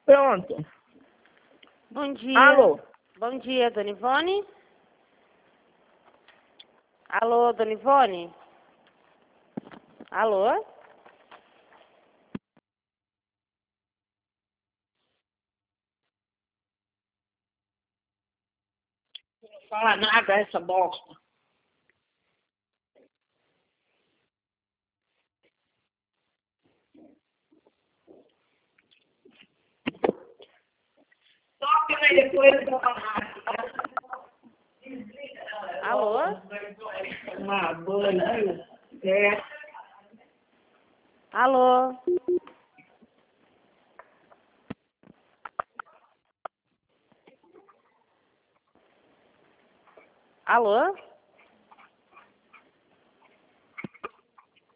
Pronto. Bom dia. Alô? Bom dia, Dona Ivone. Alô, Dona Ivone? Alô? Não fala nada essa bosta. Toca aí depois eu vou falar. Alô? Uma banho. É. Alô? Alô?